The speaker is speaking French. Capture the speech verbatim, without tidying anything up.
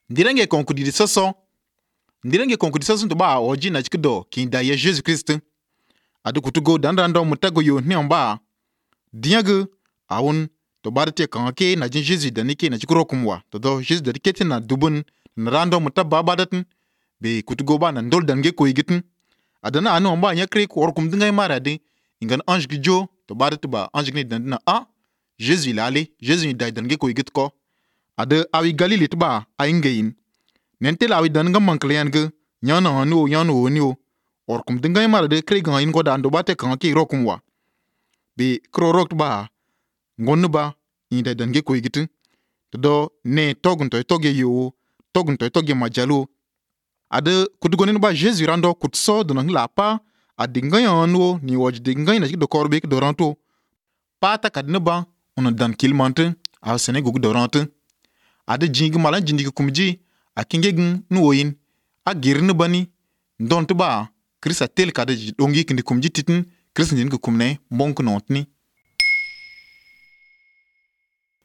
Ndirange konkudi di soso. Ndirange konkudi soso to ba oji na chikdo ki da ye Jesus Christ. Adu kutugo dandando mutago yo ni amba. Diagu awun to ba te kanke na jin Jesus da nike na chikro kumwa. To do Jesus da kete na dubun na rando mutabba badatin be kutugo ba na ndol dange ko yigitin. Adana anu amba nya kre ko orkum dinga mara de ingan ange gijo to ba te ba ange ni dandina a Jesus lale Jesus da dange ko yigit ko. Ade awi Galili tba aingein. Nentel awi dan ngam mankleyan ge nyana hanu nyano onio. Orkum dinga mara de kre gan in ko da ndo bate kan ki rokum wa. Be kro rok ba ngonnu ba inda dange ko yigitin. Do ne togun to toge yo togun to toge majalo. Ade kutugonin ba Jesus rando kutso do nang la pa adinga yano ni waj dinga na do korbe do ranto. Pata kadne ba on dan kilmante a Senegal do ranto. Ade jingi malan jindiki kumji a kingegin nuoyin a girni bani ndontu ba krisa tel kada dongi kindi kumji titin krisa jindiki kumne monk nontni